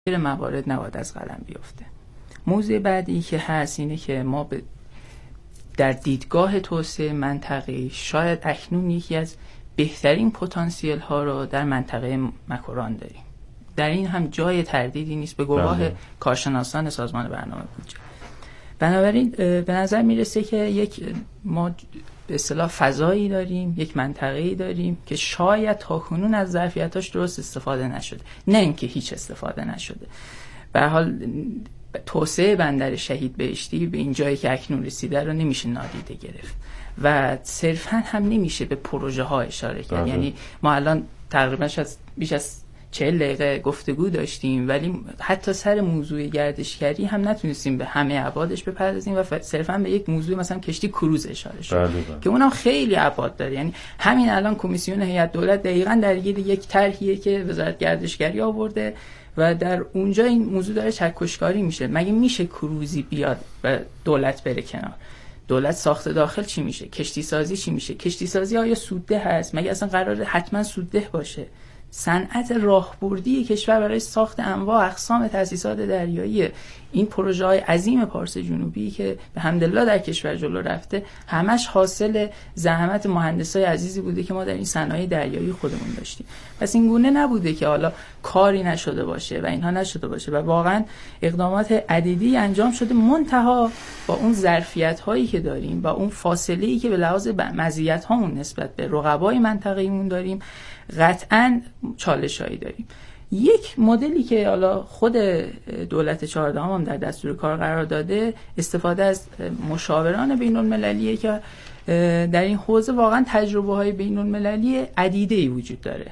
موارد نباید از قلم بیفته. موضوع بعدی که هست اینه که ما در دیدگاه توسعه منطقه‌ای شاید اکنون یکی از بهترین پتانسیل ها رو در منطقه مکران داریم. در این هم جای تردیدی نیست به گواه کارشناسان سازمان برنامه بودجه. بنابراین به نظر میرسه که ما به اصطلاح فضایی داریم، یک منطقه‌ای داریم که شاید تاکنون از ظرفیتاش درست استفاده نشده، نه اینکه هیچ استفاده نشده. به هر حال توسعه بندر شهید بهشتی به این جایی که اکنون رسیده رو نمیشه نادیده گرفت و صرفاً هم نمیشه به پروژه ها اشاره کرد. یعنی ما الان تقریباً بیش از 40 دقیقه گفتگو داشتیم ولی حتی سر موضوع گردشگری هم نتونستیم به همه ابعادش بپردازیم و صرفاً به یک موضوع مثلا کشتی کروز اشاره شد که اونم خیلی ابعاد داره. یعنی همین الان کمیسیون هیئت دولت دقیقاً درگیر یک طرحیه که وزارت گردشگری آورده و در اونجا این موضوع داره چکشکاری میشه. مگه میشه کروزی بیاد و دولت بره کنار؟ دولت ساخت داخل چی میشه؟ کشتی سازی چی میشه؟ کشتی سازی آیا سودده هست؟ مگه اصلا قراره حتما سودده باشه؟ صنعت راهبردی کشور برای ساخت انواع اقسام تأسیسات دریایی، این پروژه های عظیم پارس جنوبی که به حمدالله در کشور جلو رفته همش حاصل زحمت مهندسای عزیزی بوده که ما در این صنایع دریایی خودمون داشتیم. پس این گونه نبوده که حالا کاری نشده باشه و اینها نشده باشه و واقعا اقدامات عدیدی انجام شده، منتها با اون ظرفیت هایی که داریم، با اون فاصله ای که به لحاظ مزیت هامون نسبت به رقبای منطقه‌ایمون داریم، قطعاً چالشایی داریم. یک مدلی که حالا خود دولت 14 هم در دستور کار قرار داده، استفاده از مشاوران بین‌المللیه که در این حوزه واقعا تجربه‌های بین‌المللی عدیده‌ای وجود داره.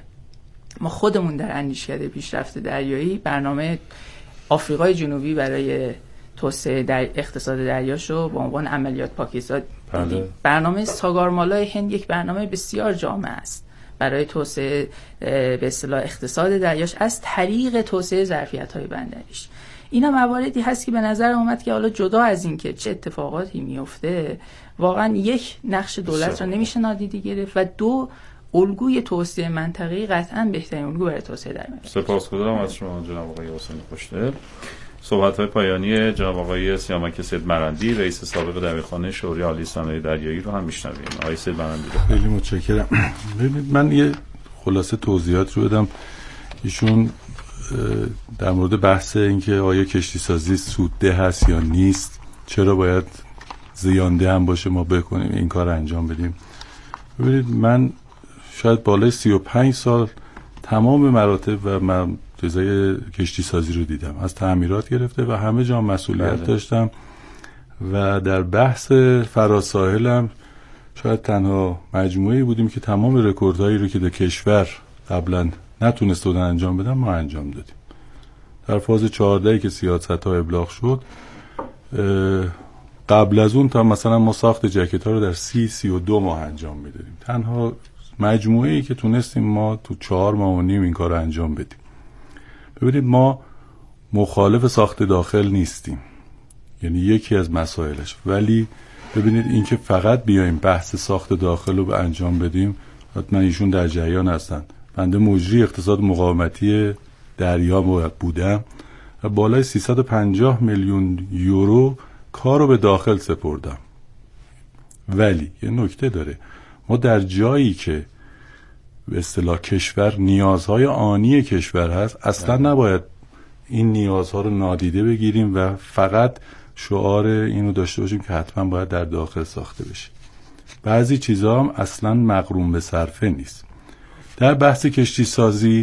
ما خودمون در اندیشکده پیشرفت دریایی برنامه آفریقای جنوبی برای توسعه در اقتصاد دریاشو با عنوان عملیات پاکیزاد دیدیم. برنامه ساگارمالای هند یک برنامه بسیار جامع است برای توسعه به اصطلاح اقتصاد دریاش از طریق توسعه ظرفیت‌های بندریش. اینا مواردی هست که به نظر اومد که حالا جدا از این که چه اتفاقاتی میفته، واقعا یک نقش دولت رو نمیشه نادیده گرفت و دو، الگوی توسعه منطقه‌ای قطعاً بهترین الگو برای توسعه در منطقه. سپاسگزارم از شما جناب آقای حسین خوشدل. صحبت‌های پایانی جناب آقای سیامک سید مرندی، رئیس سابق دبیرخانه شوری عالی صنایع دریایی رو هم میشنویم. آقای سید مرندی خیلی متشکرم. ببینید من یه خلاصه توضیحات رو بدم. ایشون در مورد بحث اینکه آیا کشتی سازی سودده هست یا نیست، چرا باید زیانده هم باشه ما بکنیم این کار انجام بدیم. ببینید من شاید بالای 35 سال تمام مراتب و من جزای کشتی سازی رو دیدم، از تعمیرات گرفته و همه جا مسئولیت داشتم و در بحث فراساحلم شاید تنها مجموعه‌ای بودیم که تمام رکوردهایی رو که در کشور قبلا نتونست بودن انجام بدن ما انجام دادیم. در فاز 14 که سیاست‌ها ابلاغ شد، قبل از اون تا مثلا ما ساخت جکت‌ها رو در 32 ماه انجام میدادیم. تنها مجموعه‌ای که تونستیم ما تو 4 ماه و نیم این کار رو انجام بدیم. ببینید ما مخالف ساخت داخل نیستیم، یعنی یکی از مسائلش، ولی ببینید این که فقط بیایم بحث ساخت داخل رو به انجام بدیم، حتما ایشون در جریان هستن. بنده مجری اقتصاد مقاومتی دریا بودم و بالای 350 میلیون یورو کار رو به داخل سپردم. ولی یه نکته داره، ما در جایی که به اصطلاح کشور نیازهای آنی کشور هست اصلا نباید این نیازها رو نادیده بگیریم و فقط شعار اینو داشته باشیم که حتما باید در داخل ساخته بشه. بعضی چیزا هم اصلا مقرون به صرفه نیست. در بحث کشتی سازی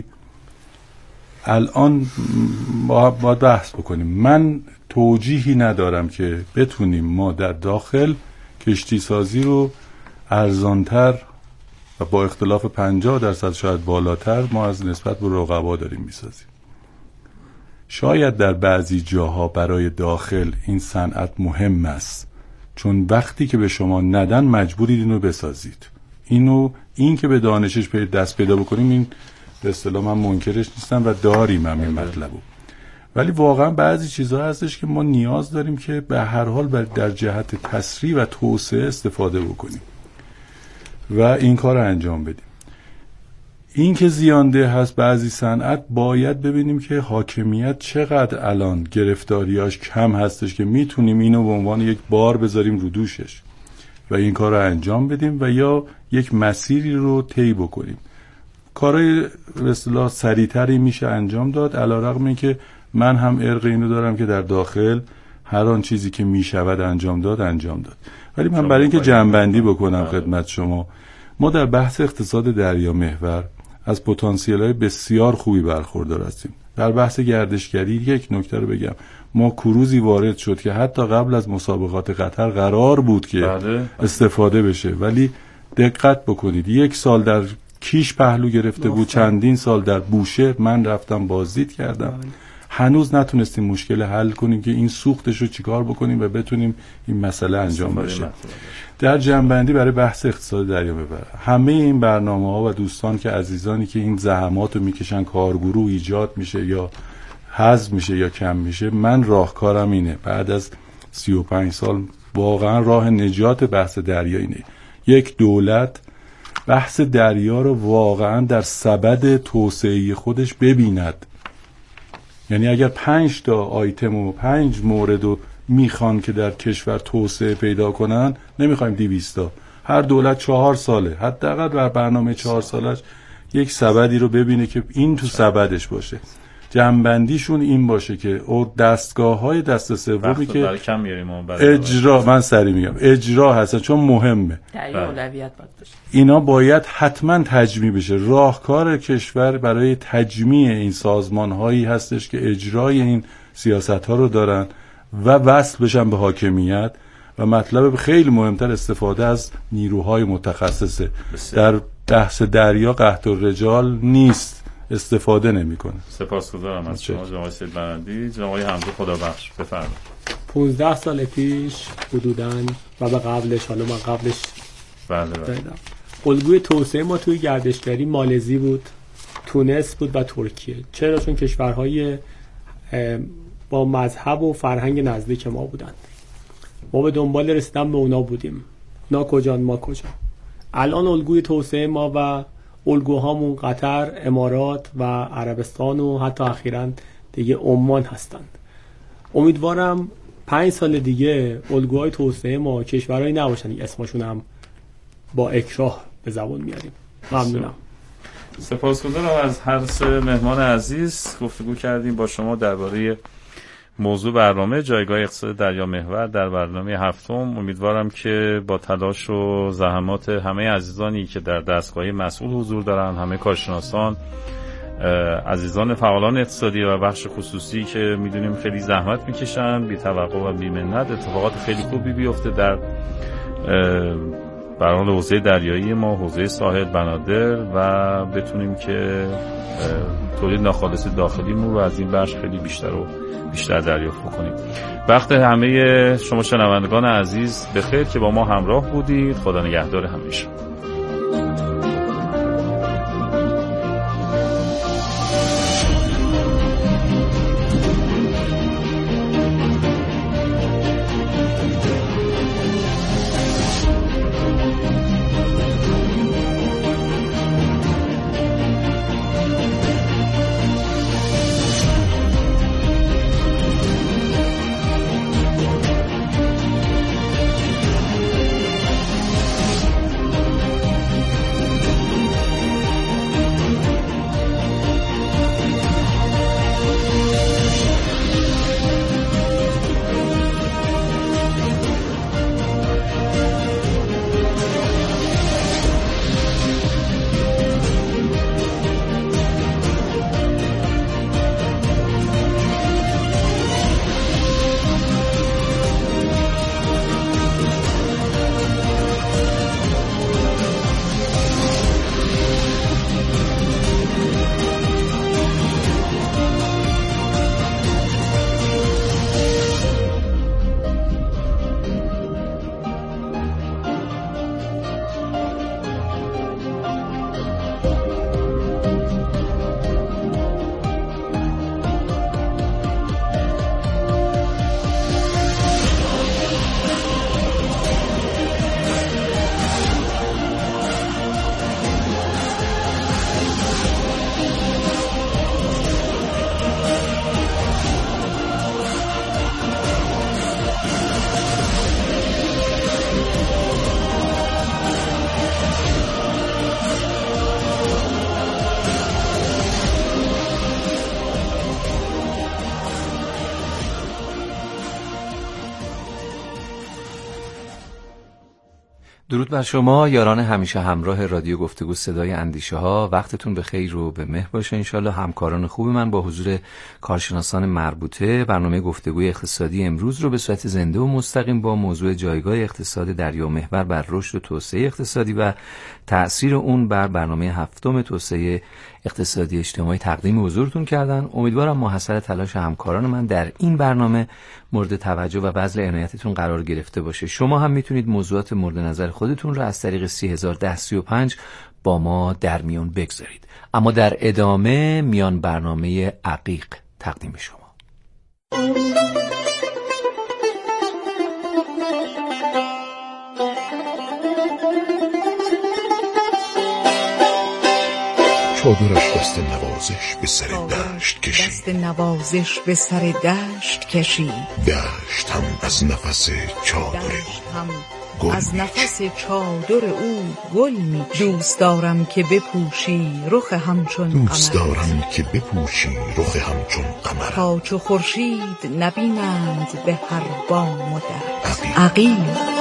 الان باید بحث بکنیم. من توجیهی ندارم که بتونیم ما در داخل کشتی سازی رو ارزانتر و با اختلاف 50% شاید بالاتر ما از نسبت به رقبا داریم میسازیم. شاید در بعضی جاها برای داخل این صنعت مهم است، چون وقتی که به شما ندن مجبورید اینو بسازید. این که به دانشش دست پیدا بکنیم، این به اصطلاح من منکرش نیستم و داریم همین مطلبو. ولی واقعا بعضی چیزها هستش که ما نیاز داریم که به هر حال در جهت تسریع و توسعه استفاده بکنیم و این کار رو انجام بدیم. این که زیانده هست بعضی صنعت، باید ببینیم که حاکمیت چقدر الان گرفتاریاش کم هستش که میتونیم اینو به عنوان یک بار بذاریم رو دوشش و این کار رو انجام بدیم و یا یک مسیری رو طی بکنیم. کارهای به اصطلاح سریعتری میشه انجام داد، علیرغم اینکه من هم ارق اینو دارم که در داخل هر آن چیزی که میشود انجام داد. ولی من برای اینکه جمع‌بندی بکنم خدمت شما، ما در بحث اقتصاد دریا محور از پتانسیل‌های بسیار خوبی برخوردار هستیم. در بحث گردشگری یک نکته رو بگم، ما کروزی وارد شد که حتی قبل از مسابقات قطر قرار بود که استفاده بشه، ولی دقت بکنید 1 سال در کیش پهلو گرفته بود، چندین سال در بوشه، من رفتم بازدید کردم، هنوز نتونستیم مشکل حل کنیم که این سوختش رو چیکار بکنیم و بتونیم این مسئله انجام بشه. در جنبندی برای بحث اقتصاد دریا محور، همه این برنامه‌ها و دوستان که عزیزانی که این زحمات رو میکشن، کارگروه ایجاد میشه یا حذف میشه یا کم میشه، من راهکارم اینه، بعد از 35 سال واقعا راه نجات بحث دریا اینه، یک دولت بحث دریا رو واقعا در سبد توسعه خودش ببیند. یعنی اگر 5 تا آیتم و 5 مورد رو میخوان که در کشور توسعه پیدا کنن، نمیخوایم 200 تا، هر دولت 4 ساله حداقل بر برنامه 4 سالش یک سبدی رو ببینه که این تو سبدش باشه. جنبندیشون این باشه که دستگاه‌های دست سومی که اجرا، من سری میگم اجرا هستن چون مهمه، اولویت باید باشه، اینا باید حتما تجمیع بشه. راهکار کشور برای تجمیع این سازمان‌هایی هستش که اجرای این سیاست‌ها رو دارن و وصل بشن به حاکمیت، و مطلب خیلی مهمتر استفاده از نیروهای متخصصه. در بحث دریا قحط الرجال نیست، استفاده نمیکنه. سپاسگزارم از شما جناب سید مرندی. جناب آقای حمدی خدابخش بفرمایید. 15 سال پیش حدوداً و به قبلش، حالا من قبلش بله الگوی توسعه ما توی گردشگری مالزی بود، تونس بود و ترکیه. چرا؟ چون کشورهای با مذهب و فرهنگ نزدیک ما بودند. ما به دنبال رسیدن به اونا بودیم. اونا کجان ما کجا. الان الگوی توسعه ما و الگوهامون قطر، امارات و عربستان و حتی اخیراً دیگه عمان هستند. امیدوارم 5 سال دیگه الگوهای توسعه ما کشورهایی نباشن که اسمشون هم با اکراه به زبان میاریم. ممنونم. سپاسگزارم از هر سه مهمان عزیز. گفتگو کردیم با شما درباره موضوع برنامه جایگاه اقتصاد دریا محور در برنامه 7. امیدوارم که با تلاش و زحمات همه عزیزانی که در دستگاه مسئول حضور دارن، همه کارشناسان، عزیزان فعالان اقتصادی و بخش خصوصی که میدونیم خیلی زحمت میکشن بی توقع و بی منت، اتفاقات خیلی خوبی بیفته در برنامه حوزه دریایی ما، حوزه ساحل بنادر، و بتونیم که تولید ناخالص داخلیمون رو از این بخش خیلی بیشتر دریافت بکنیم. وقت همه شما شنوندگان عزیز بخیر که با ما همراه بودید. خدا نگهدار همیشه. درود بر شما یاران همیشه همراه رادیو گفتگو صدای اندیشه ها. وقتتون به خیر و به مهر باشه انشالله. همکاران خوب من با حضور کارشناسان مربوطه برنامه گفتگوی اقتصادی امروز رو به صورت زنده و مستقیم با موضوع جایگاه اقتصاد دریامحور بر رشد و توسعه اقتصادی و تأثیر اون بر برنامه هفتم توسعه اقتصادی اجتماعی تقدیم حضورتون کردن. امیدوارم محصل تلاش همکاران من در این برنامه مورد توجه و بذل عنایتتون قرار گرفته باشه. شما هم میتونید موضوعات مورد نظر خودتون رو از طریق 301035 با ما در میون بگذارید. اما در ادامه میان برنامه عقیق تقدیم شما. چادرش دست نوازش به سر دشت کشید، دست نوازش به سر دشت کشید. دشت هم از نفس چادر او از نفس چادر او گل می. دوست دارم که بپوشی رخ همچون قمر، دوست دارم که بپوشی رخ همچون قمر، تا چو خورشید نبینند به هر بام و در. عقیق.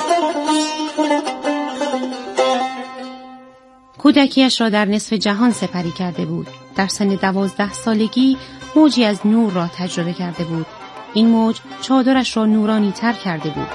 کودکیش را در نصف جهان سپری کرده بود. در سن 12 سالگی موجی از نور را تجربه کرده بود. این موج چادرش را نورانی تر کرده بود.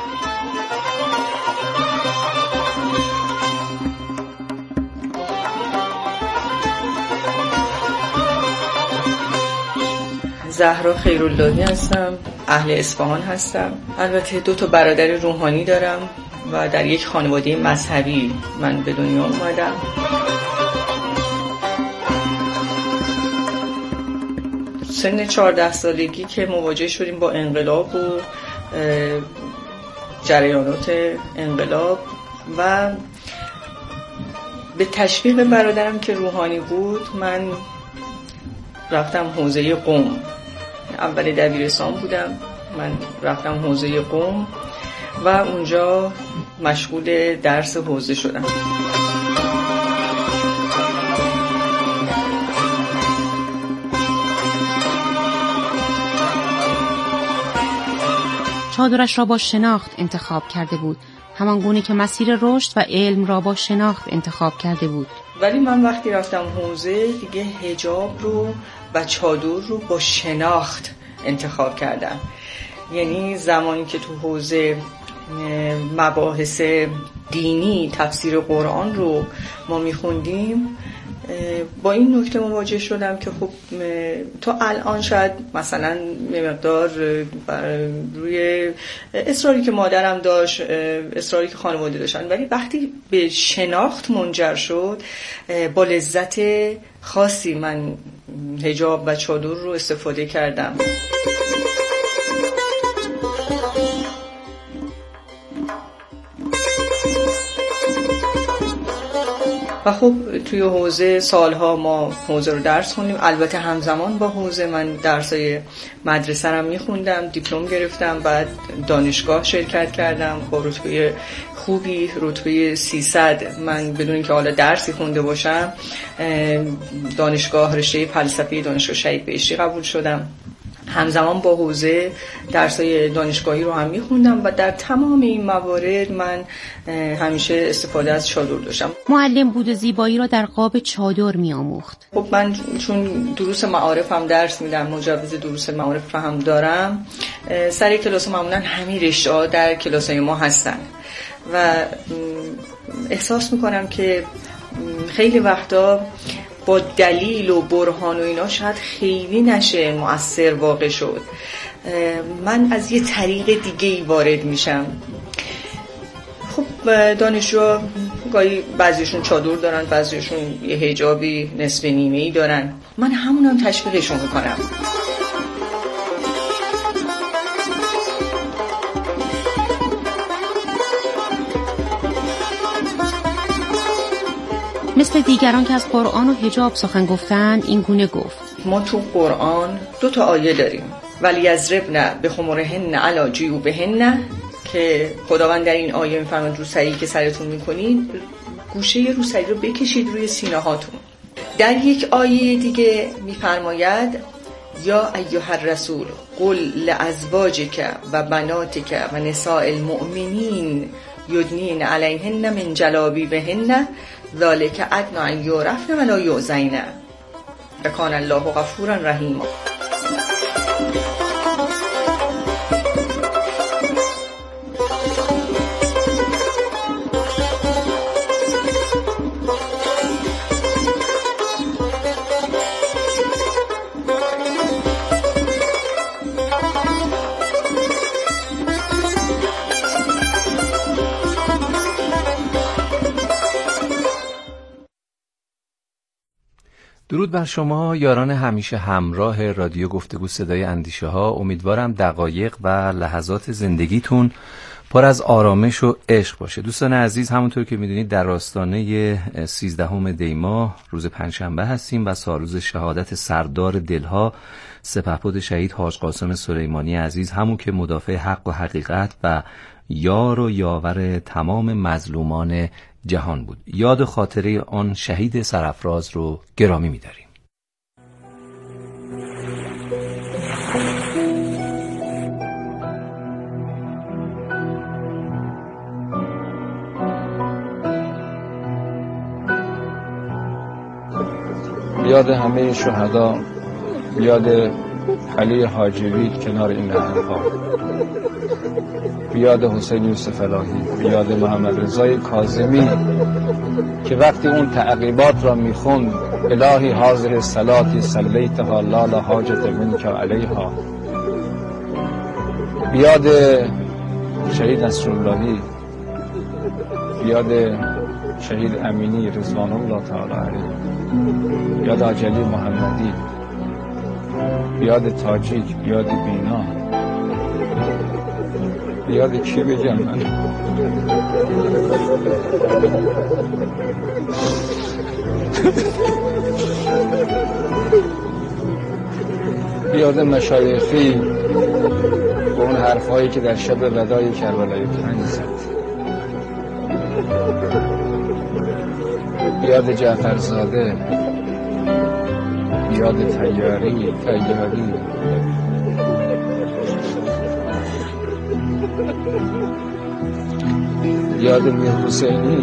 زهرا خیراللهی هستم، اهل اصفهان هستم. البته 2 برادر روحانی دارم و در یک خانواده مذهبی من به دنیا اومدم. سن 14 سالگی که مواجه شدیم با انقلاب و جریانات انقلاب و به تشویق برادرم که روحانی بود من رفتم حوزه قم. اول دبیرستان بودم، من رفتم حوزه قم و اونجا مشغول درس حوزه شدم. چادرش را با شناخت انتخاب کرده بود، همان گونه که مسیر رشد و علم را با شناخت انتخاب کرده بود. ولی من وقتی رفتم حوزه دیگه حجاب رو و چادر رو با شناخت انتخاب کردم. یعنی زمانی که تو حوزه مباحث دینی تفسیر قرآن رو ما میخوندیم با این نکته مواجه شدم که خب تا الان شاید مثلا مقدار روی اصراری که مادرم داشت، اصراری که خانواده داشتن، ولی وقتی به شناخت منجر شد با لذت خاصی من حجاب و چادر رو استفاده کردم. و خب توی حوزه سالها ما حوزه رو درس خوندیم. البته همزمان با حوزه من درسای مدرسه رو میخوندم، دیپلم گرفتم، بعد دانشگاه شرکت کردم با رتبه خوبی، رتبه 300. من بدون اینکه حالا درسی خونده باشم دانشگاه رشته فلسفه دانشگاه شهید بهشتی قبول شدم. همزمان با حوزه درسای دانشگاهی رو هم میخوندم و در تمام این موارد من همیشه استفاده از چادر داشتم. معلم بود و زیبایی را در قاب چادر میآموخت. خب من چون دروس معارف هم درس میدم، مجوز دروس معارف هم دارم، سر کلاس معمولا همین رشته‌ها در کلاسای ما هستن و احساس میکنم که خیلی وقتا با دلیل و برهان و اینا شاید خیلی نشه مؤثر واقع شد. من از یه طریق دیگه‌ای وارد میشم. خب دانشجوها گاهی بعضیشون چادر دارن، بعضیشون یه حجابی نصف نیمه‌ای دارن، من همونم تشویقشون میکنم. مثل دیگران که از قرآن و حجاب سخن گفتن این گونه گفت: ما تو قرآن 2 آیه داریم، ولی یضربن بخمرهن علی جیوبهن، که خداوند در این آیه میفرماید روسری که سرتون میکنید گوشه روسری رو بکشید روی سینه هاتون. در یک آیه دیگه میفرماید یا ایها الرسول قل لازواجک و بناتک و نساء المؤمنین یدنین علیهن من جلابیبهن ذالک ادنی ان یعرفن ولا یؤذین و کان الله غفورا رحیما. درود بر شما یاران همیشه همراه رادیو گفتگو صدای اندیشه ها. امیدوارم دقایق و لحظات زندگیتون پر از آرامش و عشق باشه. دوستان عزیز، همونطور که میدونید در آستانه 13 دی ماه روز پنجشنبه هستیم و سالروز شهادت سردار دلها سپهبد شهید حاج قاسم سلیمانی عزیز، همون که مدافع حق و حقیقت و یار و یاور تمام مظلومان جهان بود. یاد خاطره آن شهید سرافراز رو گرامی می‌داریم. یاد همه شهدا، یاد علی حاجوی کنار این نهرها، بیاد حسین یوسف الهی، بیاد محمد رضای کاظمی که وقتی اون تعقیبات را میخوند الهی حاضر صلاتی صلیتها لا حاجت منک علیها، بیاد شهید نصراللهی، بیاد شهید امینی رضوان الله تعالی علیه، بیاد عجلی محمدی، بیاد تاجیک، بیاد بینا، بیاد کی بگم من؟ بیاد مشایخی با اون حرفایی که در شب ودای کربلای 5 زد، بیاد جعفرزاده، بیاد تیاری یاد میر حسینی،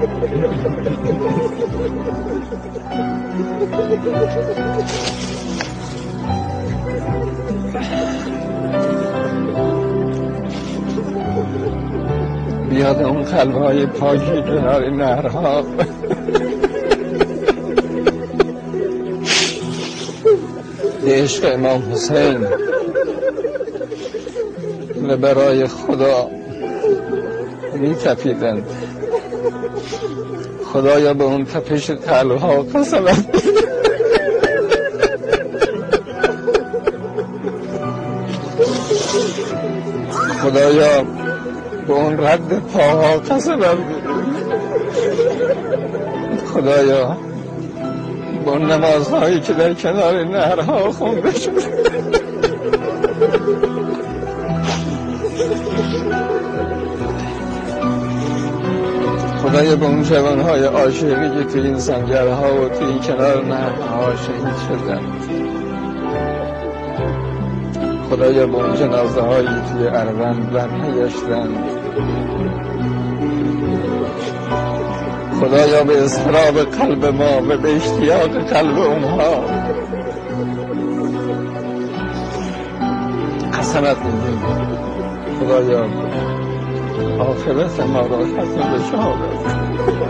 بیاد اون قلب‌های پاکی کنار این نهرها، به عشق امام حسین و برای خدا می تپیدند. خدایا به اون تپش قلب‌ها قسمت، خدایا به اون رد پاها قسمت، خدایا به اون نمازهایی که در کنار نهرها خونده شد، خدایا به اون جوانهای عاشقی که توی این سنگرها و توی این کنار نهرها شهید شدند، خدایا به اون جنازه هایی توی اروند برنگشتند، خدایا به اضطراب قلب ما و به اشتیاق قلب اونها قسمت میدیم. خدایا آخرت ما را ختم به شهادت،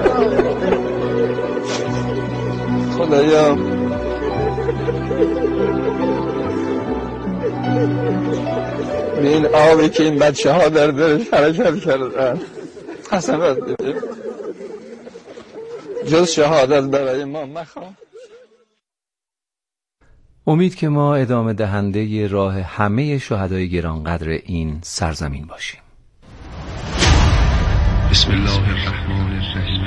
خدایا به این آبی که این بچه ها در دلش حرکت کردن قسمت میدیم، جز شهادت برای ما مخواه. امید که ما ادامه دهنده راه همه شهدای گرانقدر این سرزمین باشیم. بسم الله الرحمن الرحیم.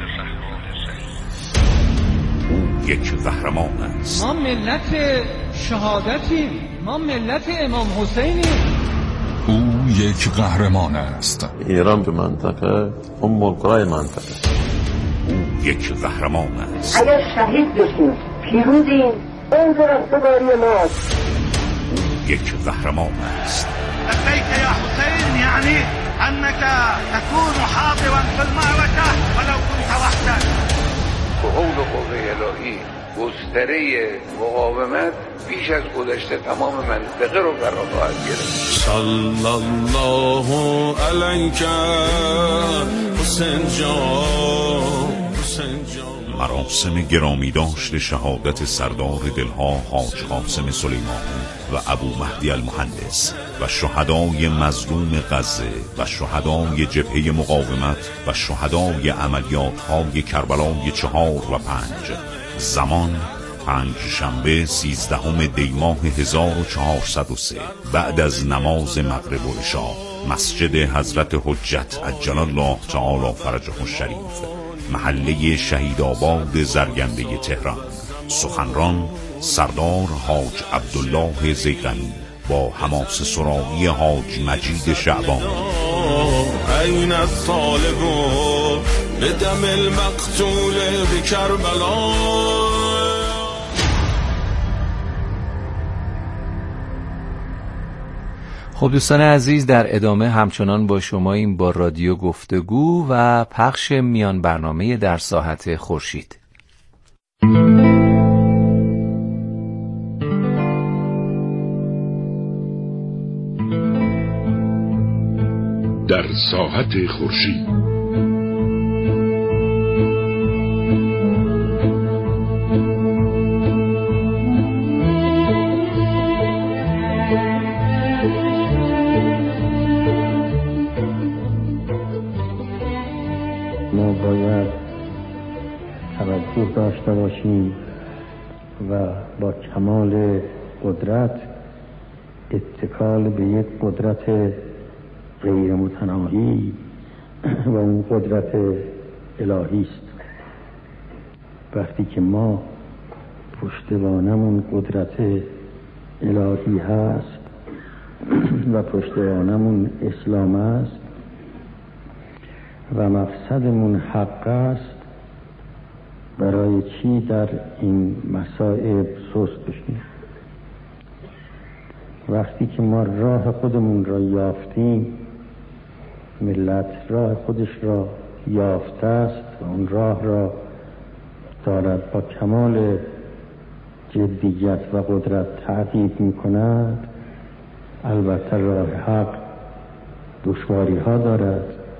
او یک قهرمان است. ما ملت شهادتیم، ما ملت امام حسینیم. او یک قهرمان است. ایران به منطقه ام القرى منطقه. او یک قهرمان است. اگر شهید بشیم پیروزیم، اون رستگاری ماست. او یک قهرمان است. لبیک یا حسین، یعنی أنك تكون حاضرا في المعركة ولو كنت وحدك. حول قوه الهی گستره مقاومت بیش از گذشته تمام منطقه رو فرا خواهد گرفت. صلی الله علیک حسین جان. مراسم گرامی داشت شهادت سردار دلها حاج قاسم سلیمانی و ابو مهدی المهندس و شهدای مظلوم غزه و شهدای جبهه مقاومت و شهدای عملیات‌های کربلای 4 و 5. زمان پنجشنبه 13 دی ماه 1403 بعد از نماز مغرب و عشا، مسجد حضرت حجت عجل الله تعالی فرجه الشریف، محله شهیدآباد زرگنده تهران. سخنران سردار حاج عبدالله زیغمی با حماسه سرایی حاج مجید شعبانی. این الطالب بدم المقتول بکربلا. خب دوستان عزیز، در ادامه همچنان با شماییم با رادیو گفتگو و پخش میان برنامه در ساحت خورشید. در ساحت خورشید ما باید توجه داشته باشیم و با کمال قدرت اتکال به یک قدرت غیر متناهی و اون قدرت الهی است. وقتی که ما پشتوانمون قدرت الهی هست و پشتوانمون اسلام است و مقصدمون حق است، برای چی در این مصائب سست بشیم؟ وقتی که ما راه خودمون را یافتیم، ملت راه خودش را یافته است و اون راه را دارد با کمال جدیت و قدرت تعقیب می کند. البته راه حق دشواری ها دارد،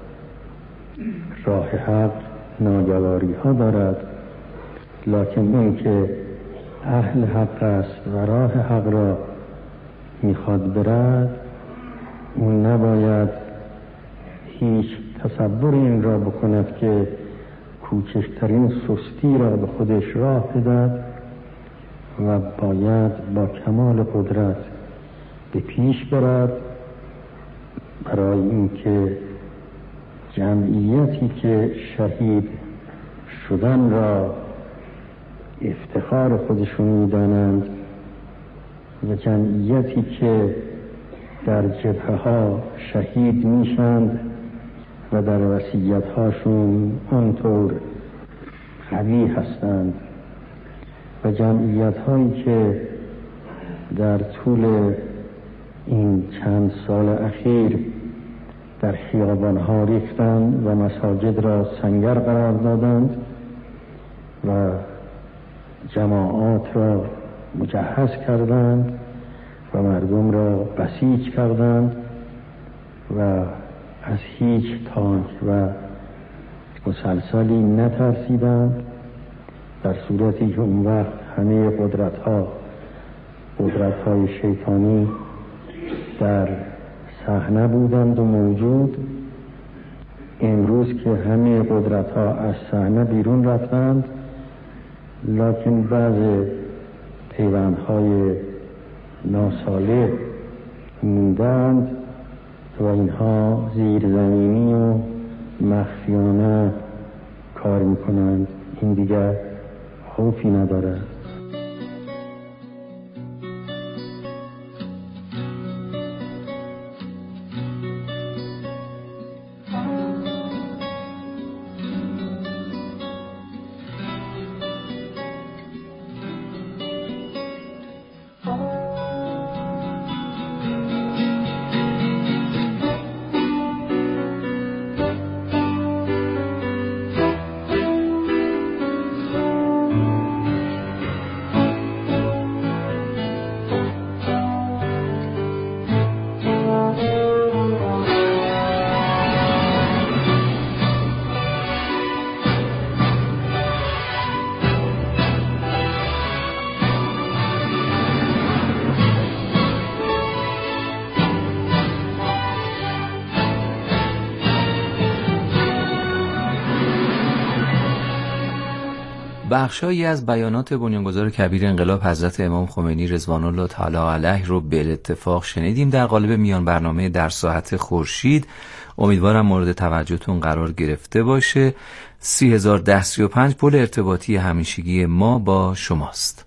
راه حق ناگواری ها دارد، لکن اون که اهل حق است و راه حق را میخواد برد، اون نباید هیچ تصور این را بکند که کوچکترین سستی را به خودش راه بدهد و باید با کمال قدرت به پیش برد، برای اینکه جمعیتی که شهید شدن را افتخار خودشون میدانند و جمعیتی که در جبهه ها شهید میشند و در وصیت هاشون آنطور قوی هستند و جمعیت هایی که در طول این چند سال اخیر در خیابان ها ریختند و مساجد را سنگر قرار دادند و جماعات را مجهز کردند و مردم را بسیج کردند و از هیچ تانک و مسلسلی نترسیدند، در صورتی که اون وقت همه قدرت‌های شیطانی در صحنه بودند و موجود. امروز که همه قدرت‌ها از صحنه بیرون رفتند، لکن بعض پیوندهای ناصالح موندند و اینها زیرزمینی و مخفیانه کار میکنند. این دیگر خوفی ندارد. بخشایی از بیانات بنیانگذار کبیر انقلاب حضرت امام خمینی رضوان الله تعالی علیه رو به اتفاق شنیدیم در قالب میان برنامه در ساعت خورشید. امیدوارم مورد توجهتون قرار گرفته باشه. 301035 پل ارتباطی همیشگی ما با شماست.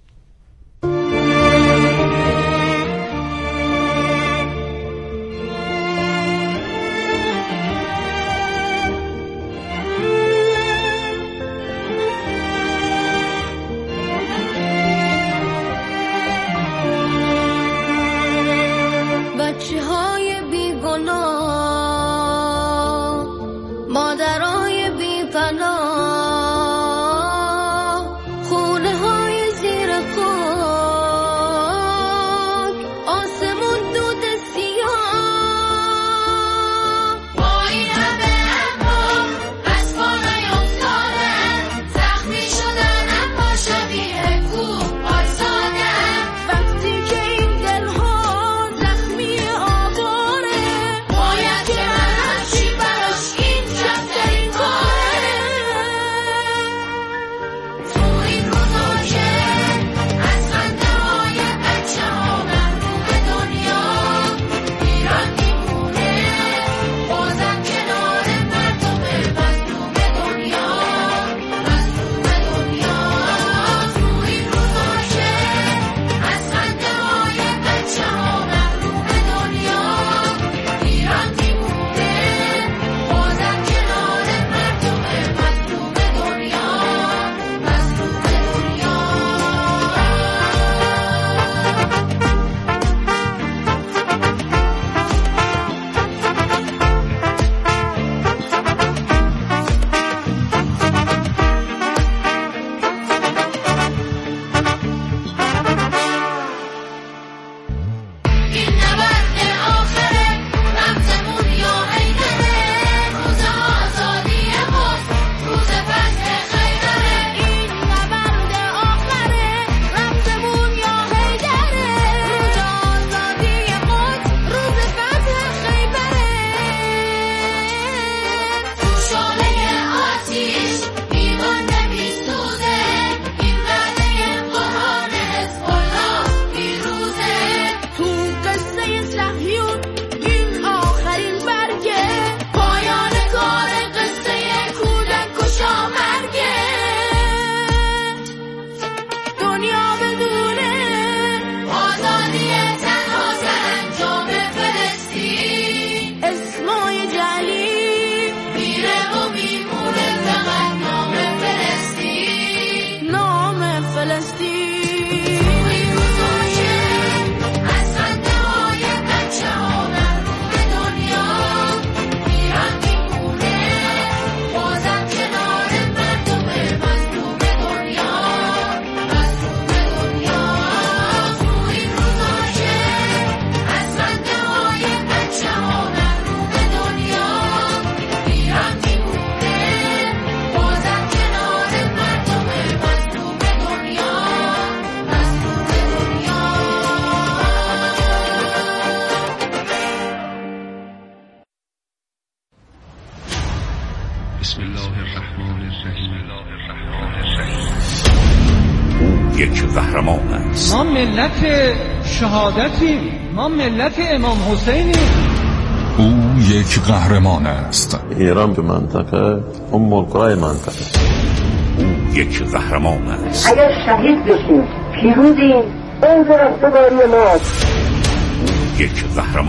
یک قهرمان است. ما ملت شهادتیم، ما ملت امام حسینیم. او یک قهرمان است. ایران به منطقه القرى منطقه. او یک قهرمان است. اگر شهید بشیم پیروزیم، اون رستگاری ماست. یک قهرمان